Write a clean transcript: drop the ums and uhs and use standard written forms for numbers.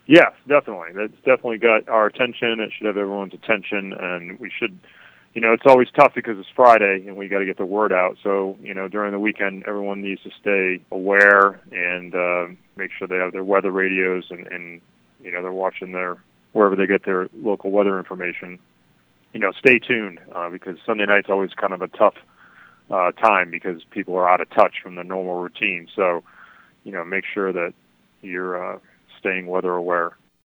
Yes, definitely. That's definitely got our attention. It should have everyone's attention, and we should. It's always tough because it's Friday and we got to get the word out. So, during the weekend, everyone needs to stay aware and make sure they have their weather radios and they're watching wherever they get their local weather information. Stay tuned because Sunday night's always kind of a tough time because people are out of touch from the normal routine. So, make sure that you're staying weather aware.